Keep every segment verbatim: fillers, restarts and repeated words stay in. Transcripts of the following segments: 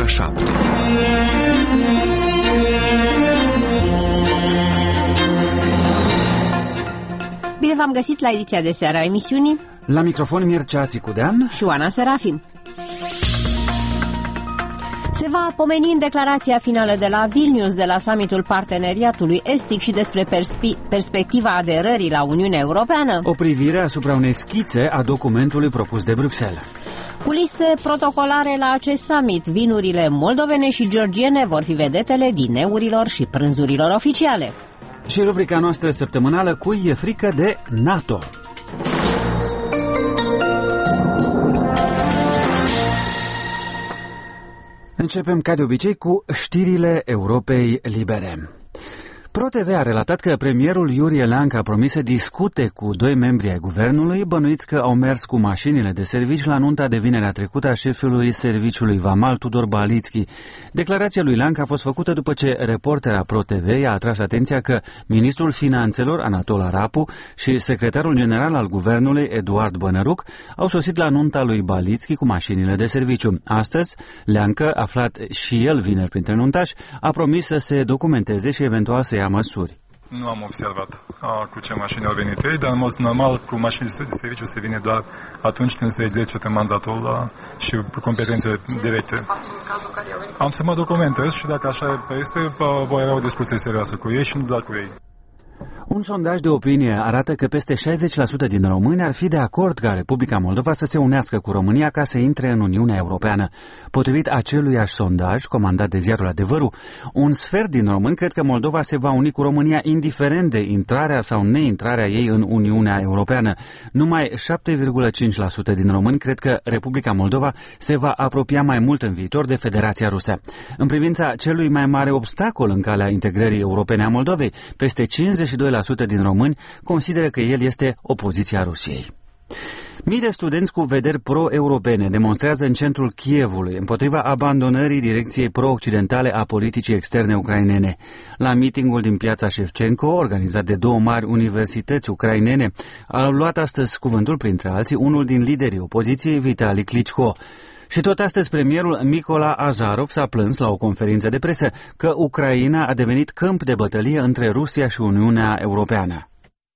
ora șapte. Bine v-am găsit la ediția de seară a emisiunii. La microfon Mircea Țicudean și Oana Serafim. Se va pomeni în declarația finală de la Vilnius, de la summitul Parteneriatului Estic și despre perspe- perspectiva aderării la Uniunea Europeană. O privire asupra unei schițe a documentului propus de Bruxelles. Culise protocolare la acest summit. Vinurile moldovene și georgiene vor fi vedetele dineurilor și prânzurilor oficiale. Și rubrica noastră săptămânală, Cui e frică de NATO. Începem ca de obicei cu știrile Europei Libere. ProTV a relatat că premierul Iurie Leancă a promis să discute cu doi membri ai guvernului, bănuiți că au mers cu mașinile de serviciu la nunta de vinerea trecută a șefului serviciului vamal Tudor Balițchi. Declarația lui Leancă a fost făcută după ce reportera ProTV i-a atras atenția că ministrul finanțelor Anatol Arapu și secretarul general al guvernului Eduard Bănăruc au sosit la nunta lui Balițchi cu mașinile de serviciu. Astăzi, Leancă, aflat și el vineri printre nuntași, a promis să se documenteze și eventual să ia măsuri. Nu am observat a, cu ce mașini au venit ei, dar în mod normal cu mașini de serviciu se vine doar atunci când se exercită mandatul a, și competențele directe. Am să mă documentez și dacă așa este, voi avea o discuție serioasă cu ei și nu doar cu ei. Un sondaj de opinie arată că peste șaizeci la sută din români ar fi de acord ca Republica Moldova să se unească cu România ca să intre în Uniunea Europeană. Potrivit aceluiași sondaj, comandat de ziarul Adevărul, un sfert din români cred că Moldova se va uni cu România indiferent de intrarea sau neintrarea ei în Uniunea Europeană. Numai șapte virgulă cinci la sută din români cred că Republica Moldova se va apropia mai mult în viitor de Federația Rusă. În privința celui mai mare obstacol în calea integrării europene a Moldovei, peste cincizeci și doi la sută din români consideră că el este opoziția Rusiei. Mii de studenți cu vederi pro-europene demonstrează în centrul Kievului împotriva abandonării direcției pro-occidentale a politicii externe ucrainene. La meetingul din piața Șevchenko, organizat de două mari universități ucrainene, a luat astăzi cuvântul, printre alții, unul din liderii opoziției, Vitali Klitschko. Și tot astăzi premierul Mykola Azarov s-a plâns la o conferință de presă că Ucraina a devenit câmp de bătălie între Rusia și Uniunea Europeană.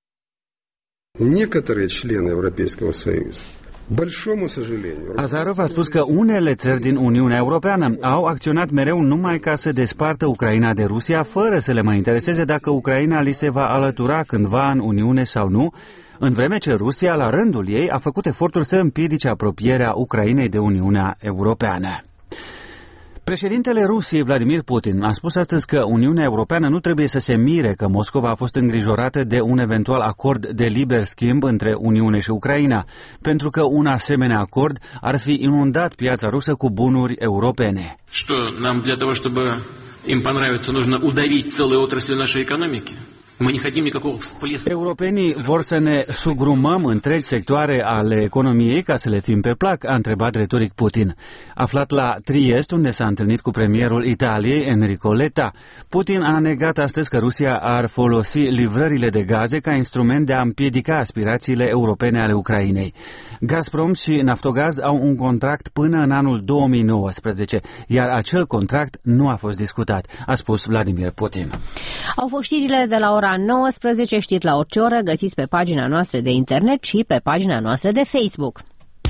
Azarov a spus că unele țări din Uniunea Europeană au acționat mereu numai ca să despartă Ucraina de Rusia, fără să le mai intereseze dacă Ucraina li se va alătura cândva în Uniune sau nu, în vreme ce Rusia, la rândul ei, a făcut eforturi să împiedice apropierea Ucrainei de Uniunea Europeană. Președintele Rusiei, Vladimir Putin, a spus astăzi că Uniunea Europeană nu trebuie să se mire că Moscova a fost îngrijorată de un eventual acord de liber schimb între Uniune și Ucraina, pentru că un asemenea acord ar fi inundat piața rusă cu bunuri europene. Что нам для того, чтобы им понравиться, нужно удавить целые отрасли нашей экономики? Europenii vor să ne sugrumăm întregi sectoare ale economiei ca să le fim pe plac, a întrebat retoric Putin. Aflat la Triest, unde s-a întâlnit cu premierul Italiei, Enrico Letta, Putin a negat astăzi că Rusia ar folosi livrările de gaze ca instrument de a împiedica aspirațiile europene ale Ucrainei. Gazprom și Naftogaz au un contract până în anul două mii nouăsprezece, iar acel contract nu a fost discutat, a spus Vladimir Putin. Au fost știrile de la ora nouăsprezece, știri la orice oră, găsiți pe pagina noastră de internet și pe pagina noastră de Facebook.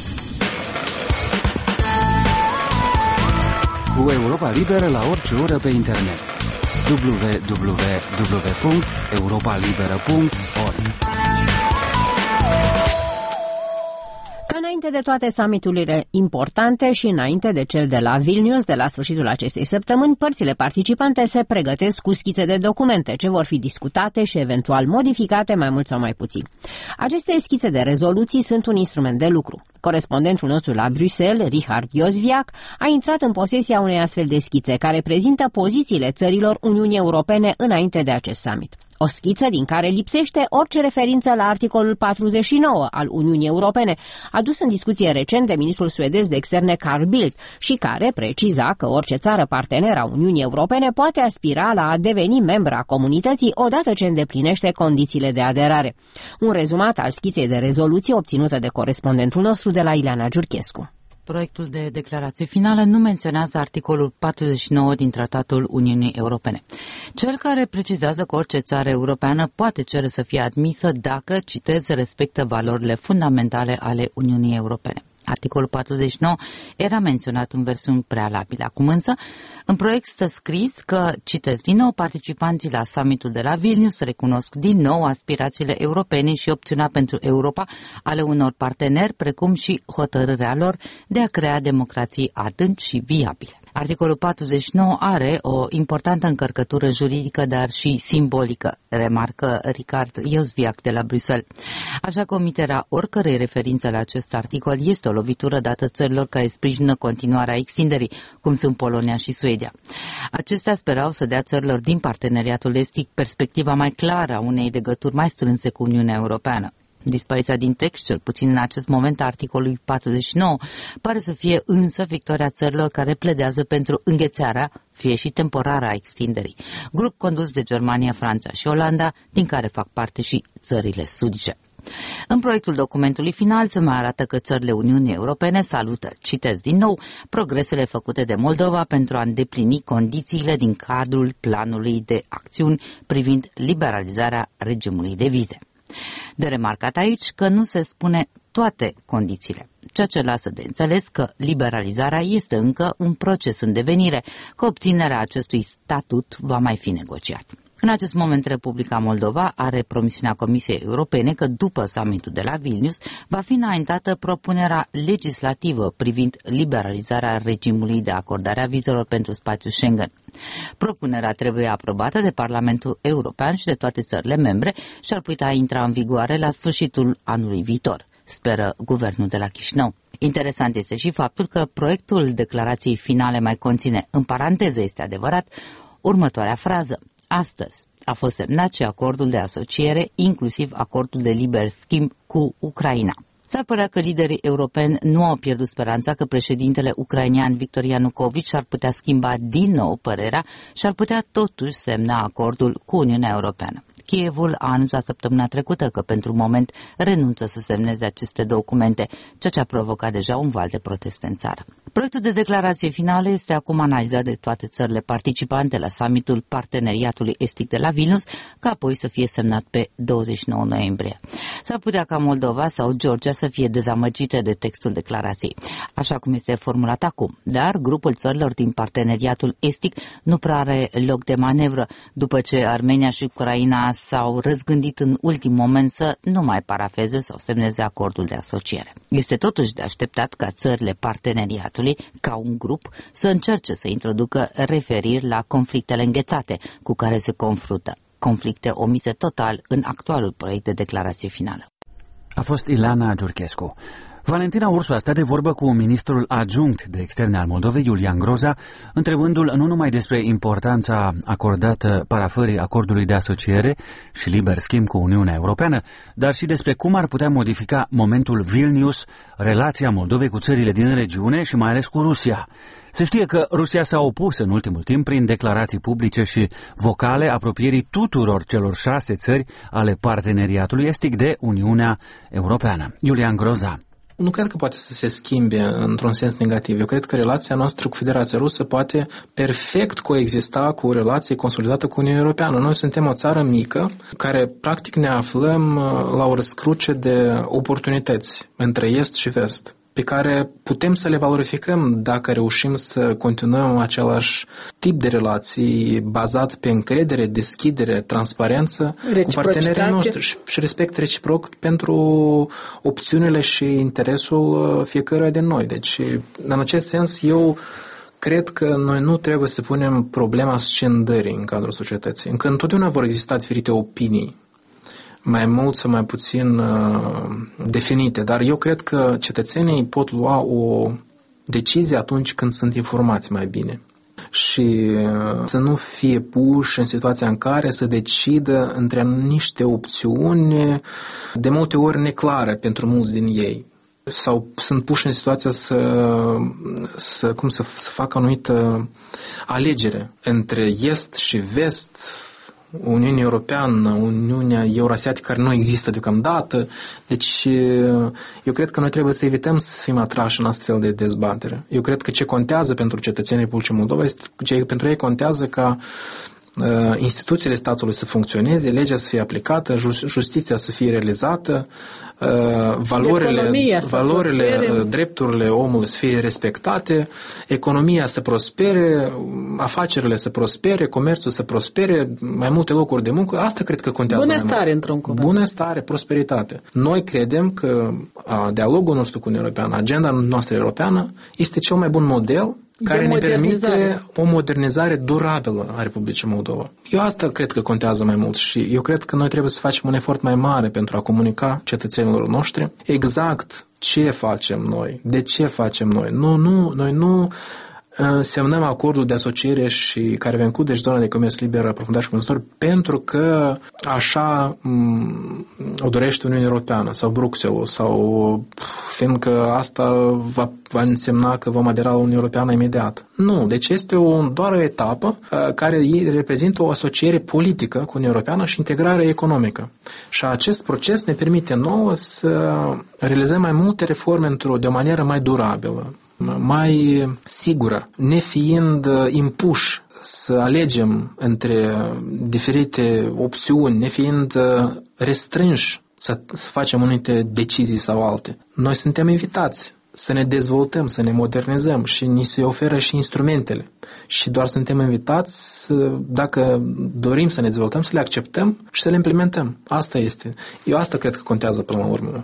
Cu Europa Liberă la orice oră pe internet. w w w punct europa liberă punct org. Înainte de toate summiturile importante și înainte de cel de la Vilnius, de la sfârșitul acestei săptămâni, părțile participante se pregătesc cu schițe de documente ce vor fi discutate și eventual modificate mai mult sau mai puțin. Aceste schițe de rezoluții sunt un instrument de lucru. Corespondentul nostru la Bruxelles, Richard Iosviac, a intrat în posesia unei astfel de schițe care prezintă pozițiile țărilor Uniunii Europene înainte de acest summit. O schiță din care lipsește orice referință la articolul patruzeci și nouă al Uniunii Europene, adus în discuție recent de ministrul suedez de externe Carl Bildt și care preciza că orice țară parteneră a Uniunii Europene poate aspira la a deveni membra a comunității odată ce îndeplinește condițiile de aderare. Un rezumat al schiței de rezoluție obținută de corespondentul nostru de la Ileana Giurchescu. Proiectul de declarație finală nu menționează articolul patruzeci și nouă din Tratatul Uniunii Europene, cel care precizează că orice țară europeană poate cere să fie admisă dacă, citez, respectă valorile fundamentale ale Uniunii Europene. Articolul patruzeci și nouă era menționat în versiuni prealabile. Acum însă, în proiect stă scris că, citez din nou, participanții la summitul de la Vilnius recunosc din nou aspirațiile europene și opțiunea pentru Europa ale unor parteneri, precum și hotărârea lor de a crea democrații adânci și viabile. Articolul patruzeci și nouă are o importantă încărcătură juridică, dar și simbolică, remarcă Ricard Iosviac de la Bruxelles. Așa că omiterea oricărei referințe la acest articol este o lovitură dată țărilor care sprijină continuarea extinderii, cum sunt Polonia și Suedia. Acestea sperau să dea țărilor din parteneriatul estic perspectiva mai clară a unei legături mai strânse cu Uniunea Europeană. Dispariția din text, cel puțin în acest moment a articolului patruzeci și nouă, pare să fie însă victoria țărilor care pledează pentru înghețarea, fie și temporară, a extinderii, grup condus de Germania, Franța și Olanda, din care fac parte și țările sudice. În proiectul documentului final se mai arată că țările Uniunii Europene salută, citez din nou, progresele făcute de Moldova pentru a îndeplini condițiile din cadrul planului de acțiuni privind liberalizarea regimului de vize. De remarcat aici că nu se spune toate condițiile, ceea ce lasă de înțeles că liberalizarea este încă un proces în devenire, că obținerea acestui statut va mai fi negociat. În acest moment, Republica Moldova are promisiunea Comisiei Europene că după summitul de la Vilnius va fi înaintată propunerea legislativă privind liberalizarea regimului de acordare a vizelor pentru spațiul Schengen. Propunerea trebuie aprobată de Parlamentul European și de toate țările membre și ar putea intra în vigoare la sfârșitul anului viitor, speră guvernul de la Chișinău. Interesant este și faptul că proiectul declarației finale mai conține, în paranteză este adevărat, următoarea frază. Astăzi a fost semnat și acordul de asociere, inclusiv acordul de liber schimb cu Ucraina. S-ar părea că liderii europeni nu au pierdut speranța că președintele ucrainian Victor Ianukovici ar putea schimba din nou părerea și ar putea totuși semna acordul cu Uniunea Europeană. Kievul a anunțat săptămâna trecută că pentru moment renunță să semneze aceste documente, ceea ce a provocat deja un val de proteste în țară. Proiectul de declarație finală este acum analizat de toate țările participante la summitul Parteneriatului Estic de la Vilnius, ca apoi să fie semnat pe douăzeci și nouă noiembrie. S-ar putea ca Moldova sau Georgia să fie dezamăgite de textul declarației, așa cum este formulat acum, dar grupul țărilor din Parteneriatul Estic nu prea are loc de manevră, după ce Armenia și Ucraina s-au răzgândit în ultim moment să nu mai parafeze sau semneze acordul de asociere. Este totuși de așteptat ca țările parteneriatului, ca un grup, să încerce să introducă referiri la conflictele înghețate cu care se confruntă, conflicte omise total în actualul proiect de declarație finală. A fost Ilana Giurchescu. Valentina Ursu a stat de vorbă cu ministrul adjunct de externe al Moldovei, Iulian Groza, întrebându-l nu numai despre importanța acordată parafării acordului de asociere și liber schimb cu Uniunea Europeană, dar și despre cum ar putea modifica momentul Vilnius relația Moldovei cu țările din regiune și mai ales cu Rusia. Se știe că Rusia s-a opus în ultimul timp prin declarații publice și vocale apropierii tuturor celor șase țări ale parteneriatului estic de Uniunea Europeană. Iulian Groza. Nu cred că poate să se schimbe într-un sens negativ. Eu cred că relația noastră cu Federația Rusă poate perfect coexista cu o relație consolidată cu Uniunea Europeană. Noi suntem o țară mică care practic ne aflăm la o răscruce de oportunități între est și vest, pe care putem să le valorificăm dacă reușim să continuăm același tip de relații bazat pe încredere, deschidere, transparență cu partenerii noștri și, și respect reciproc pentru opțiunile și interesul fiecăruia din noi. Deci, în acest sens, eu cred că noi nu trebuie să punem problema scindării în cadrul societății. Încă întotdeauna vor exista diferite opinii, mai mult sau mai puțin uh, definite, dar eu cred că cetățenii pot lua o decizie atunci când sunt informați mai bine și uh, să nu fie puși în situația în care să decidă între niște opțiuni de multe ori neclare pentru mulți din ei, sau sunt puși în situația să, să, cum să, să facă o anumită alegere între est și vest, Uniunea Europeană, Uniunea Eurasiatică, care nu există deocamdată. Deci eu cred că noi trebuie să evităm să fim atrași în astfel de dezbatere. Eu cred că ce contează pentru cetățenii Republicii Moldova este că pentru ei contează ca instituțiile statului să funcționeze, legea să fie aplicată, justiția să fie realizată, valorile, valorile drepturile omului să fie respectate, economia să prospere, afacerile să prospere, comerțul să prospere, mai multe locuri de muncă. Asta cred că contează. Bunăstare, într-un cuvânt. Bunăstare, prosperitate. Noi credem că dialogul nostru cu Uniunea Europeană, agenda noastră europeană, este cel mai bun model care ne permite o modernizare durabilă a Republicii Moldova. Eu asta cred că contează mai mult și eu cred că noi trebuie să facem un efort mai mare pentru a comunica cetățenilor noștri exact ce facem noi, de ce facem noi. Nu, nu, noi nu semnăm acordul de asociere și care va include și zona de comerț liber aprofundat și cuprinzător pentru că așa o dorește Uniunea Europeană sau Bruxelles sau fiindcă asta va, va însemna că vom adera la Uniunea Europeană imediat. Nu, deci este o, doar o etapă care reprezintă o asociere politică cu Uniunea Europeană și integrare economică. Și acest proces ne permite nouă să realizăm mai multe reforme într-o, de o manieră mai durabilă, mai sigură, nefiind impuși să alegem între diferite opțiuni, nefiind restrânși să, să facem anumite decizii sau alte. Noi suntem invitați să ne dezvoltăm, să ne modernizăm și ni se oferă și instrumentele. Și doar suntem invitați, dacă dorim să ne dezvoltăm, să le acceptăm și să le implementăm. Asta este. Eu asta cred că contează până la urmă.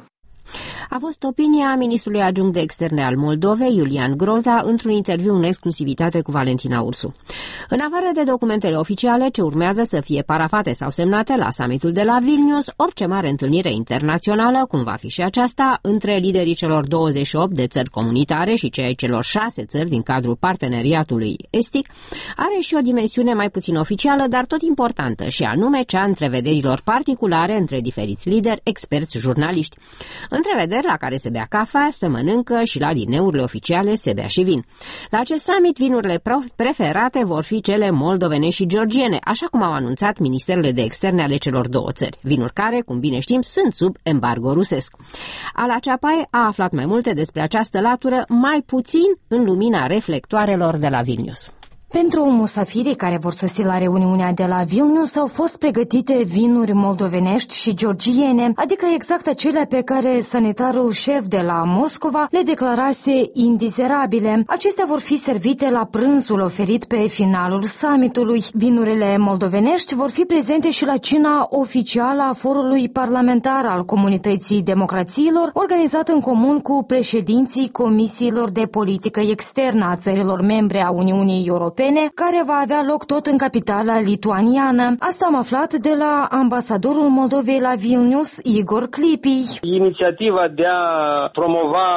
A fost opinia ministrului adjunct de externe al Moldovei, Iulian Groza, într-un interviu în exclusivitate cu Valentina Ursu. În afară de documentele oficiale ce urmează să fie parafate sau semnate la summitul de la Vilnius, orice mare întâlnire internațională, cum va fi și aceasta, între liderii celor douăzeci și opt de țări comunitare și cei celor șase țări din cadrul parteneriatului estic, are și o dimensiune mai puțin oficială, dar tot importantă, și anume cea întrevederilor particulare între diferiți lideri, experți, jurnaliști. Întrevederi la care se bea cafea, se mănâncă și la dineurile oficiale se bea și vin. La acest summit, vinurile preferate vor fi cele moldovene și georgiene, așa cum au anunțat ministerele de externe ale celor două țări, vinuri care, cum bine știm, sunt sub embargo rusesc. Ala Ceapai a aflat mai multe despre această latură, mai puțin în lumina reflectoarelor de la Vilnius. Pentru musafirii care vor sosi la reuniunea de la Vilnius au fost pregătite vinuri moldovenești și georgiene, adică exact acelea pe care sanitarul șef de la Moscova le declarase indizerabile. Acestea vor fi servite la prânzul oferit pe finalul summitului. Vinurile moldovenești vor fi prezente și la cina oficială a forului parlamentar al Comunității Democrațiilor, organizat în comun cu președinții comisiilor de politică externă a țărilor membre a Uniunii Europene, care va avea loc tot în capitala lituaniană. Asta am aflat de la ambasadorul Moldovei la Vilnius, Igor Clipi. Inițiativa de a promova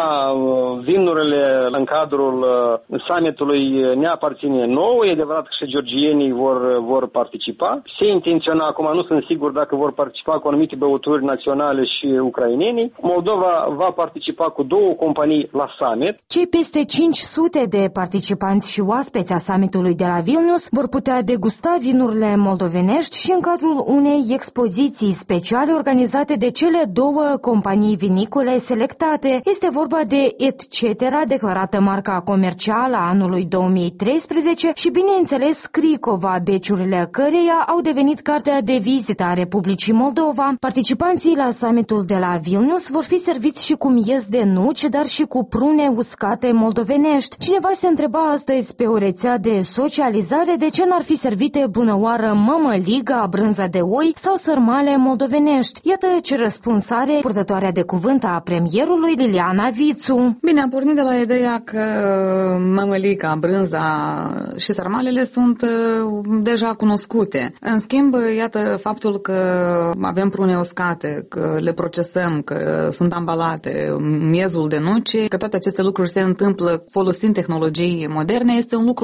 vinurile în cadrul summitului ne aparține nouă. E adevărat că și georgienii vor, vor participa. Se intenționa, acum nu sunt sigur dacă vor participa cu anumite băuturi naționale și ucrainenii. Moldova va participa cu două companii la summit. Cei peste cinci sute de participanți și oaspeți a summitului de la Vilnius vor putea degusta vinurile moldovenești și în cadrul unei expoziții speciale organizate de cele două companii vinicole selectate. Este vorba de Et cetera, declarată marca comercială a anului două mii treisprezece și, bineînțeles, Cricova, beciurile căreia au devenit cartea de vizită a Republicii Moldova. Participanții la summitul de la Vilnius vor fi serviți și cu miez de nuci, dar și cu prune uscate moldovenești. Cineva se întreba astăzi pe o rețea de socializare de ce n-ar fi servite bunăoară mămăliga, brânza de oi sau sărmale moldovenești. Iată ce răspuns are purtătoarea de cuvânt a premierului, Liliana Vițu. Bine, am pornit de la ideea că mămăliga, brânza și sărmalele sunt deja cunoscute. În schimb, iată faptul că avem prune uscate, că le procesăm, că sunt ambalate, miezul de nuci, că toate aceste lucruri se întâmplă folosind tehnologii moderne, este un lucru poate mai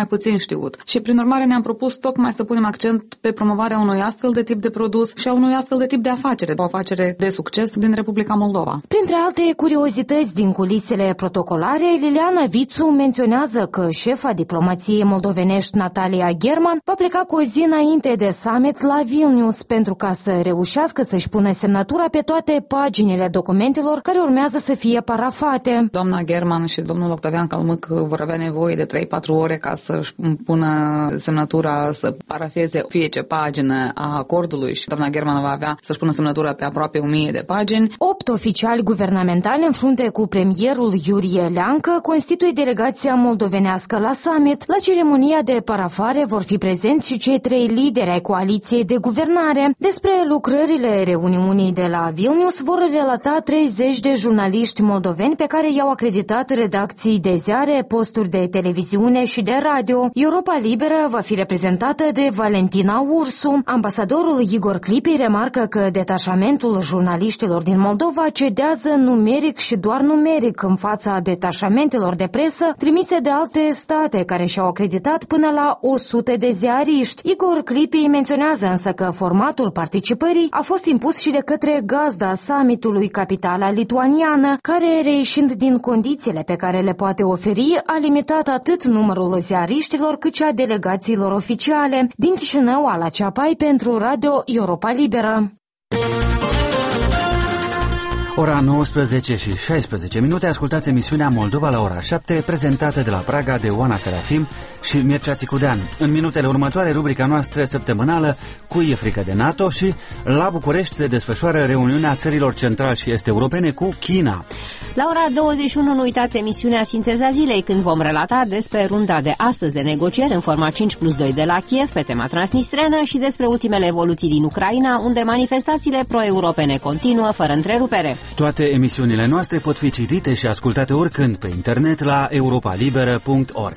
puțin știut. Și prin urmare ne-am propus tocmai să punem accent pe promovarea unui astfel de tip de produs și a unui astfel de tip de afacere, o afacere de succes din Republica Moldova. Printre alte curiozități din culisele protocolare, Liliana Vițu menționează că șefa diplomației moldovenești Natalia German va pleca cu o zi înainte de summit la Vilnius pentru ca să reușească să-și pună semnătura pe toate paginile documentelor care urmează să fie parafate. Doamna German și domnul Octavian Calmâc vor avea nevoie de trei patru ore ca să-și pună semnătura, să parafeze fie ce pagină a acordului și doamna German va avea să-și pună semnătura pe aproape o mie de pagini. Opt oficiali guvernamentali în frunte cu premierul Iurie Leancă constituie delegația moldovenească la summit. La ceremonia de parafare vor fi prezenți și cei trei lideri ai coaliției de guvernare. Despre lucrările reuniunii de la Vilnius vor relata treizeci de jurnaliști moldoveni pe care i-au acreditat redacții de ziare, posturi de televiziune și de radio. Europa Liberă va fi reprezentată de Valentina Ursu. Ambasadorul Igor Clipi remarcă că detașamentul jurnaliștilor din Moldova cedează numeric și doar numeric în fața detașamentelor de presă trimise de alte state care și-au acreditat până la o sută de ziariști. Igor Clipi menționează însă că formatul participării a fost impus și de către gazda summitului, capitala lituaniană, care, reieșind din condițiile pe care le poate oferi, a limitat atât numărul ziariștilor cât și a delegațiilor oficiale. Din Chișinău, Ala Ceapai pentru Radio Europa Liberă. Ora nouăsprezece și șaisprezece minute, ascultați emisiunea Moldova la ora șapte, prezentată de la Praga de Oana Serafim și Mircea Țicudean. În minutele următoare, rubrica noastră săptămânală Cui e frică de NATO și la București se desfășoară reuniunea țărilor central și est europene cu China. La ora douăzeci și unu, nu uitați emisiunea Sinteza Zilei, când vom relata despre runda de astăzi de negocieri în forma cinci plus doi de la Kiev pe tema transnistreană și despre ultimele evoluții din Ucraina, unde manifestațiile pro-europene continuă fără întrerupere. Toate emisiunile noastre pot fi citite și ascultate oricând pe internet la europa liberă punct org.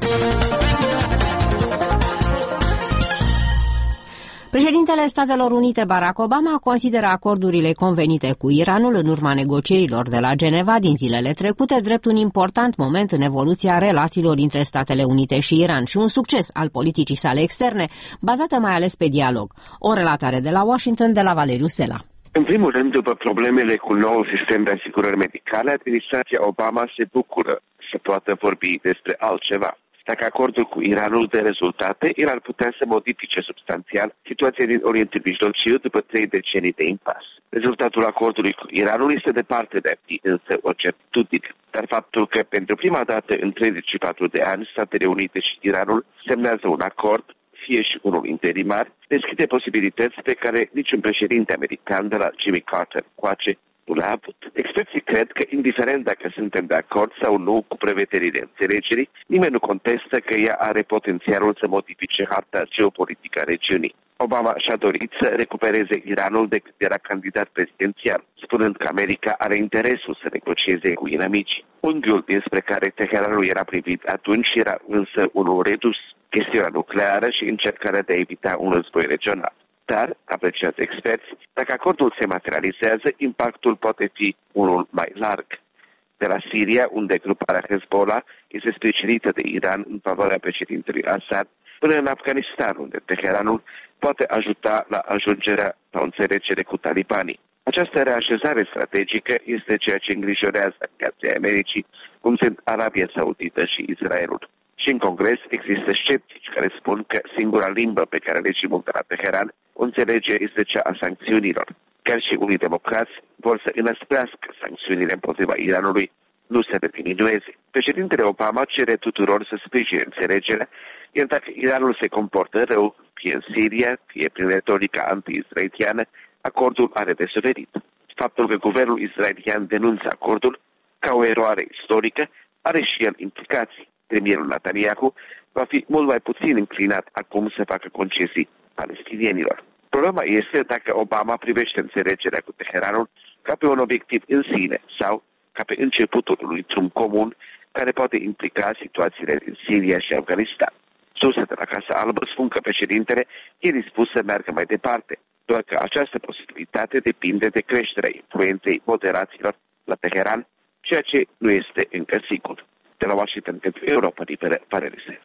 Președintele Statelor Unite Barack Obama consideră acordurile convenite cu Iranul în urma negocierilor de la Geneva din zilele trecute drept un important moment în evoluția relațiilor între Statele Unite și Iran și un succes al politicii sale externe, bazată mai ales pe dialog. O relatare de la Washington de la Valeriu Sela. În primul rând, după problemele cu noul sistem de asigurări medicale, administrația Obama se bucură să poată vorbi despre altceva. Dacă acordul cu Iranul dă rezultate, el ar putea să modifice substanțial situația din Orientul Mijlociu după trei decenii de impas. Rezultatul acordului cu Iranul este departe de a fi însă o certitudine, dar faptul că pentru prima dată în treizeci și patru de ani Statele Unite și Iranul semnează un acord, fie și unul interimar, deschide posibilități pe care niciun președinte american de la Jimmy Carter coace nu le-a avut. Experții cred că, indiferent dacă suntem de acord sau nu cu prevederile înțelegerii, nimeni nu contestă că ea are potențialul să modifice harta geopolitică a regiunii. Obama și-a dorit să recupereze Iranul de când era candidat prezidențial, spunând că America are interesul să negocieze cu inamicii. Unghiul despre care Teheranul era privit atunci era însă unul redus, chestiunea nucleară și încercarea de a evita un război regional. Dar, apreciați experți, dacă acordul se materializează, impactul poate fi unul mai larg. De la Siria, unde gruparea Hezbollah este sprijinită de Iran în favoarea președintelui Assad, până în Afganistan, unde Teheranul poate ajuta la ajungerea la o înțelegere cu talibanii. Această reașezare strategică este ceea ce îngrijorează aliații Americii, cum sunt Arabia Saudită și Israelul. Și în Congres există sceptici care spun că singura limbă pe care regimul de la Teheran o înțelege este cea a sancțiunilor. Chiar și unii democrați vor să înăsprească sancțiunile împotriva Iranului, nu să le diminueze. Președintele Obama cere tuturor să sprijine înțelegerea, iar dacă Iranul se comportă rău, fie în Siria, fie prin retorica anti-israeliană, acordul are de suferit. Faptul că guvernul israelian denunță acordul ca o eroare istorică are și el implicații. Premierul Netanyahu va fi mult mai puțin înclinat acum să facă concesii palestinienilor. Problema este dacă Obama privește înțelegerea cu Teheranul ca pe un obiectiv în sine sau ca pe începutul unui drum comun care poate implica situațiile din Siria și Afganistan. Surse de la Casa Albă spun că președintele e dispus să meargă mai departe, doar că această posibilitate depinde de creșterea influenței moderaților la Teheran, ceea ce nu este încă sigur. De la Washington pentru Europa Liberă, Valeriu Sela.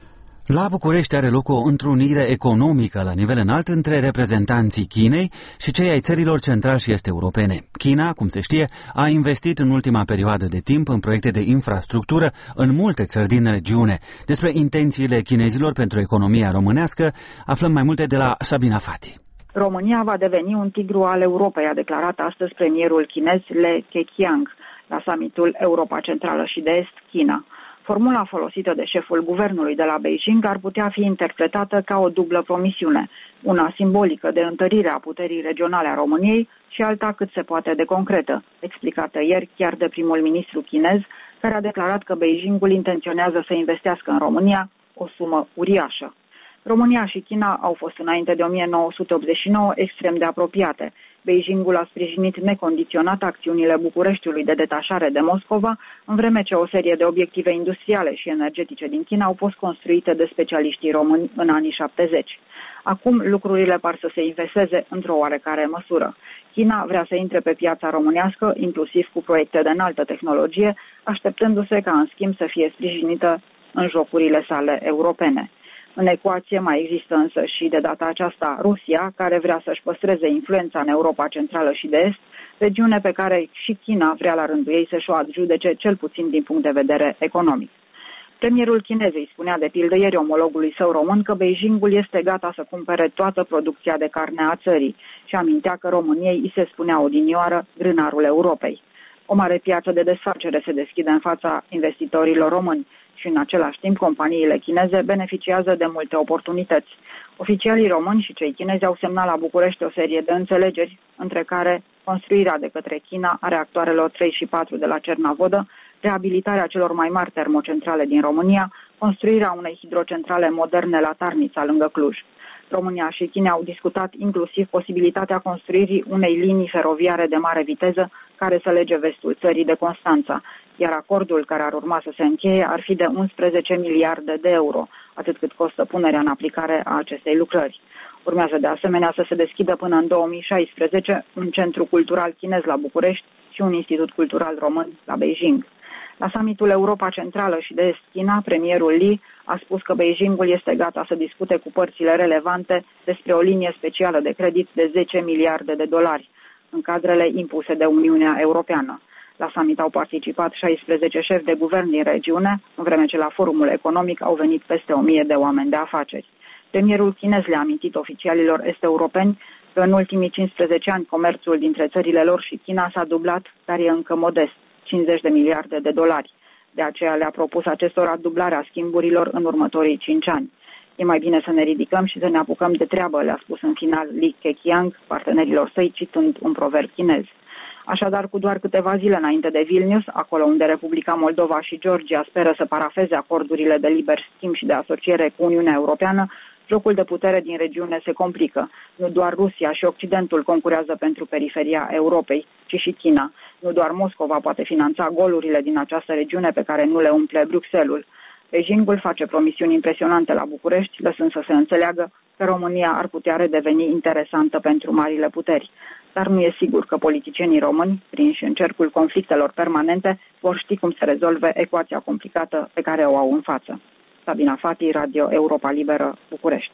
La București are loc o întrunire economică la nivel înalt între reprezentanții Chinei și cei ai țărilor central și est europene. China, cum se știe, a investit în ultima perioadă de timp în proiecte de infrastructură în multe țări din regiune. Despre intențiile chinezilor pentru economia românească aflăm mai multe de la Sabina Fati. România va deveni un tigru al Europei, a declarat astăzi premierul chinez Li Keqiang la summitul Europa Centrală și de Est, China. Formula folosită de șeful guvernului de la Beijing ar putea fi interpretată ca o dublă promisiune, una simbolică de întărire a puterii regionale a României și alta cât se poate de concretă, explicată ieri chiar de primul ministru chinez, care a declarat că Beijingul intenționează să investească în România o sumă uriașă. România și China au fost înainte de o mie nouă sute optzeci și nouă extrem de apropiate. Beijingul a sprijinit necondiționat acțiunile Bucureștiului de detașare de Moscova, în vreme ce o serie de obiective industriale și energetice din China au fost construite de specialiștii români în anii șaptezeci. Acum lucrurile par să se inverseze într-o oarecare măsură. China vrea să intre pe piața românească, inclusiv cu proiecte de înaltă tehnologie, așteptându-se ca în schimb să fie sprijinită în jocurile sale europene. În ecuație mai există însă și de data aceasta Rusia, care vrea să-și păstreze influența în Europa Centrală și de Est, regiune pe care și China vrea la rândul ei să-și o adjudece, cel puțin din punct de vedere economic. Premierul chinez îi spunea de pildă ieri omologului său român că Beijingul este gata să cumpere toată producția de carne a țării și amintea că României îi se spunea odinioară grânarul Europei. O mare piață de desfacere se deschide în fața investitorilor români și în același timp companiile chineze beneficiază de multe oportunități. Oficialii români și cei chinezi au semnat la București o serie de înțelegeri, între care construirea de către China a reactoarelor trei și patru de la Cernavodă, reabilitarea celor mai mari termocentrale din România, construirea unei hidrocentrale moderne la Tarnița, lângă Cluj. România și China au discutat inclusiv posibilitatea construirii unei linii feroviare de mare viteză care să lege vestul țării de Constanța, iar acordul care ar urma să se încheie ar fi de unsprezece miliarde de euro, atât cât costă punerea în aplicare a acestei lucrări. Urmează de asemenea să se deschidă până în două mii șaisprezece un centru cultural chinez la București și un institut cultural român la Beijing. La summitul Europa Centrală și de Est China, premierul Li a spus că Beijingul este gata să discute cu părțile relevante despre o linie specială de credit de zece miliarde de dolari, în cadrele impuse de Uniunea Europeană. La summit au participat șaisprezece șefi de guvern din regiune, în vreme ce la forumul economic au venit peste o mie de oameni de afaceri. Premierul chinez le-a amintit oficialilor est-europeni că în ultimii cincisprezece ani comerțul dintre țările lor și China s-a dublat, dar e încă modest, cincizeci de miliarde de dolari. De aceea le-a propus acestora dublarea schimburilor în următorii cinci ani. E mai bine să ne ridicăm și să ne apucăm de treabă, le-a spus în final Li Keqiang partenerilor săi, citând un proverb chinez. Așadar, cu doar câteva zile înainte de Vilnius, acolo unde Republica Moldova și Georgia speră să parafeze acordurile de liber schimb și de asociere cu Uniunea Europeană, jocul de putere din regiune se complică. Nu doar Rusia și Occidentul concurează pentru periferia Europei, ci și China. Nu doar Moscova poate finanța golurile din această regiune pe care nu le umple Bruxelles-ul. Beijingul face promisiuni impresionante la București, lăsând să se înțeleagă că România ar putea redeveni interesantă pentru marile puteri. Dar nu e sigur că politicienii români, prinși în cercul conflictelor permanente, vor ști cum să rezolve ecuația complicată pe care o au în față. Sabina Fati, Radio Europa Liberă, București.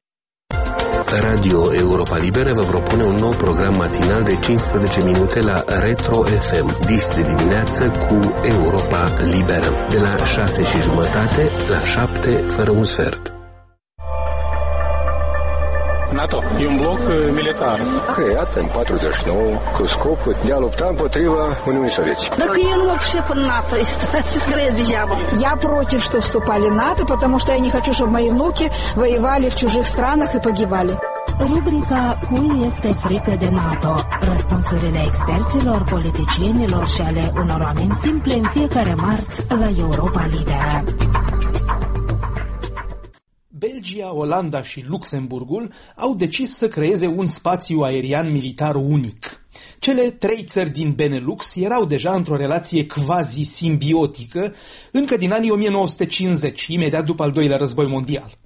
Radio Europa Liberă vă propune un nou program matinal de cincisprezece minute la Retro F M, dis de dimineață cu Europa Liberă, de la șase și jumătate la șapte fără un sfert. NATO e un bloc militar creat în patruzeci și nouă cu scopul de a lupta împotriva Uniunii Sovietice. Dacă eu nu mă пришел în НАТО, скорее degeaba. Я против, что вступали в НАТО, потому что я не хочу, чтобы мои внуки воевали в чужих странах и погибали. Rubrica Cui este frică de NATO? Răspunsurile experților, politicienilor și ale unor oameni simple în fiecare marți la Europa Liberă. Belgia, Olanda și Luxemburgul au decis să creeze un spațiu aerian militar unic. Cele trei țări din Benelux erau deja într-o relație quasi-simbiotică încă din anii o mie nouă sute cincizeci, imediat după al doilea război mondial.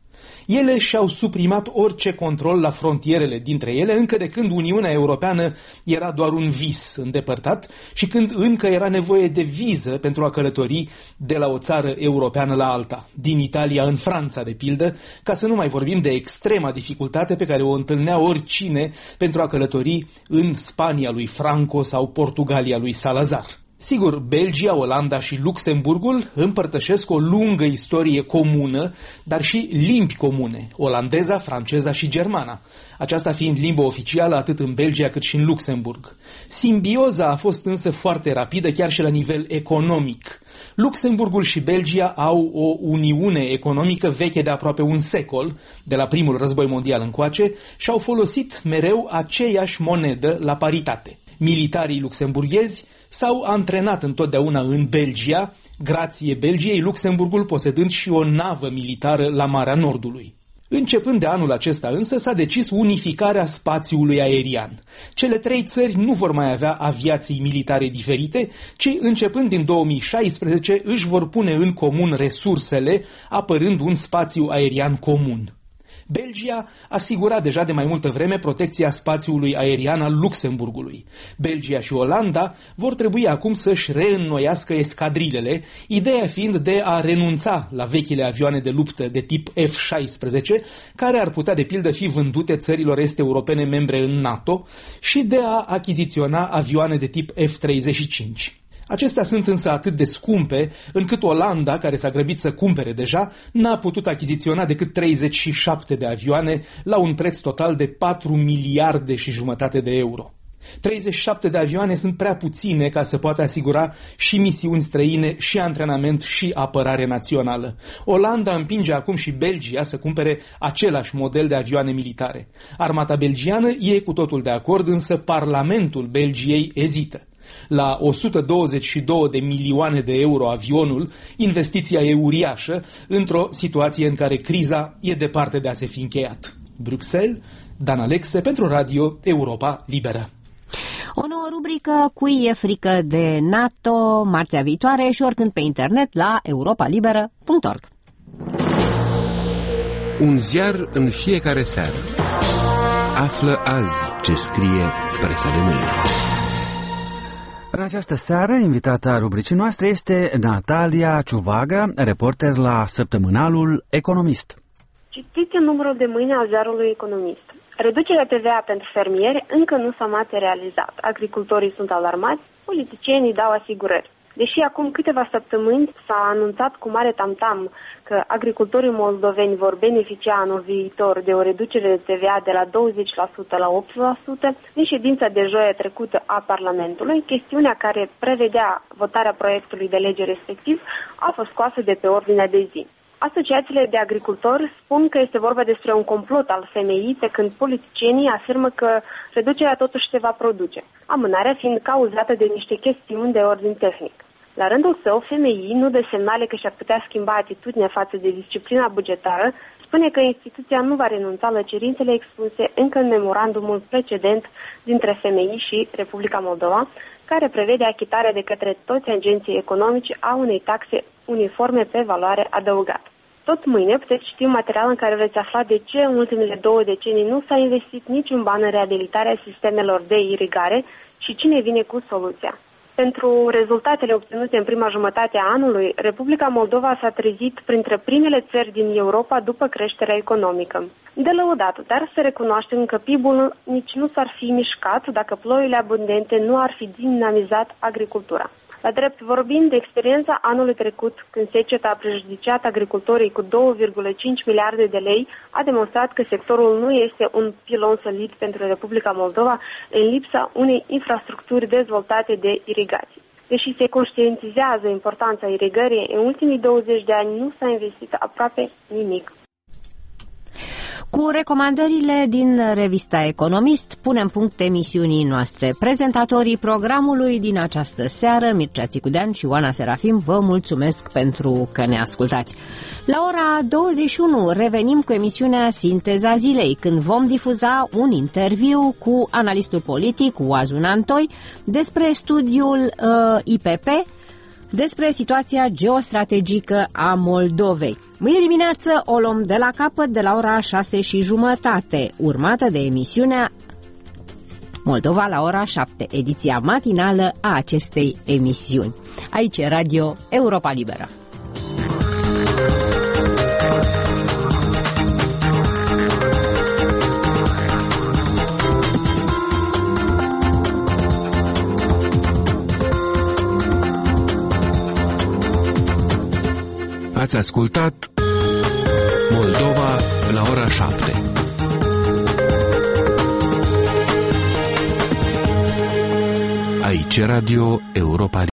Ele și-au suprimat orice control la frontierele dintre ele, încă de când Uniunea Europeană era doar un vis îndepărtat și când încă era nevoie de viză pentru a călători de la o țară europeană la alta, din Italia în Franța, de pildă, ca să nu mai vorbim de extrema dificultate pe care o întâlnea oricine pentru a călători în Spania lui Franco sau Portugalia lui Salazar. Sigur, Belgia, Olanda și Luxemburgul împărtășesc o lungă istorie comună, dar și limbi comune, olandeza, franceza și germana, aceasta fiind limba oficială atât în Belgia cât și în Luxemburg. Simbioza a fost însă foarte rapidă, chiar și la nivel economic. Luxemburgul și Belgia au o uniune economică veche de aproape un secol, de la primul război mondial încoace, și au folosit mereu aceeași monedă la paritate. Militarii luxemburghezi s-au antrenat întotdeauna în Belgia, grație Belgiei, Luxemburgul posedând și o navă militară la Marea Nordului. Începând de anul acesta însă s-a decis unificarea spațiului aerian. Cele trei țări nu vor mai avea aviații militare diferite, ci începând din două mii șaisprezece își vor pune în comun resursele, apărând un spațiu aerian comun. Belgia asigura deja de mai multă vreme protecția spațiului aerian al Luxemburgului. Belgia și Olanda vor trebui acum să-și reînnoiască escadrilele, ideea fiind de a renunța la vechile avioane de luptă de tip F șaisprezece, care ar putea de pildă fi vândute țărilor est europene membre în NATO, și de a achiziționa avioane de tip F treizeci și cinci. Acestea sunt însă atât de scumpe, încât Olanda, care s-a grăbit să cumpere deja, n-a putut achiziționa decât treizeci și șapte de avioane la un preț total de patru miliarde și jumătate de euro. treizeci și șapte de avioane sunt prea puține ca să poată asigura și misiuni străine, și antrenament, și apărare națională. Olanda împinge acum și Belgia să cumpere același model de avioane militare. Armata belgiană e cu totul de acord, însă Parlamentul Belgiei ezită. La o sută douăzeci și două de milioane de euro avionul, investiția e uriașă, într-o situație în care criza e departe de a se fi încheiat. Bruxelles, Dan Alexe pentru Radio Europa Liberă. O nouă rubrică Cui e frică de NATO, marțea viitoare și oricând pe internet la europa liberă punct org. Un ziar în fiecare seară. Află azi ce scrie presa de mâine. În această seară, invitata rubricii noastre este Natalia Ciuvaga, reporter la săptămânalul Economist. Citiți în numărul de mâine al ziarului Economist. Reducerea T V A pentru fermieri încă nu s-a materializat. Agricultorii sunt alarmați, politicienii dau asigurări. Deși acum câteva săptămâni s-a anunțat cu mare tamtam că agricultorii moldoveni vor beneficia anul viitor de o reducere de T V A de la douăzeci la sută la opt la sută, în ședința de joia trecută a Parlamentului, chestiunea care prevedea votarea proiectului de lege respectiv a fost scoasă de pe ordinea de zi. Asociațiile de agricultori spun că este vorba despre un complot al F M I, pe când politicienii afirmă că reducerea totuși se va produce, amânarea fiind cauzată de niște chestiuni de ordin tehnic. La rândul său, F M I nu dă semnale că și-ar putea schimba atitudinea față de disciplina bugetară, spune că instituția nu va renunța la cerințele expuse încă în memorandumul precedent dintre F M I și Republica Moldova, care prevede achitarea de către toți agenții economici a unei taxe uniforme pe valoare adăugată. Tot mâine puteți citi un material în care veți afla de ce în ultimele două decenii nu s-a investit niciun ban în reabilitarea sistemelor de irigare și cine vine cu soluția. Pentru rezultatele obținute în prima jumătate a anului, Republica Moldova s-a trezit printre primele țări din Europa după creșterea economică. De lăudat, dar să recunoaștem că P I B-ul nici nu s-ar fi mișcat dacă ploile abundente nu ar fi dinamizat agricultura. La drept vorbind, de experiența anului trecut, când seceta a prejudiciat agricultorii cu două virgulă cinci miliarde de lei, a demonstrat că sectorul nu este un pilon solid pentru Republica Moldova în lipsa unei infrastructuri dezvoltate de irigație. Deși se conștientizează importanța irigării, în ultimii douăzeci de ani nu s-a investit aproape nimic. Cu recomandările din revista Economist punem punct emisiunii noastre. Prezentatorii programului din această seară, Mircea Țicudean și Oana Serafim, vă mulțumesc pentru că ne ascultați. La ora douăzeci și unu revenim cu emisiunea Sinteza Zilei, când vom difuza un interviu cu analistul politic Oazun Antoi despre studiul uh, I P P, despre situația geostrategică a Moldovei. Mâine dimineață o luăm de la capăt de la ora șase și jumătate, urmată de emisiunea Moldova la ora șapte, ediția matinală a acestei emisiuni. Aici e Radio Europa Liberă. Ați ascultat Moldova la ora șapte. Aici Radio Europa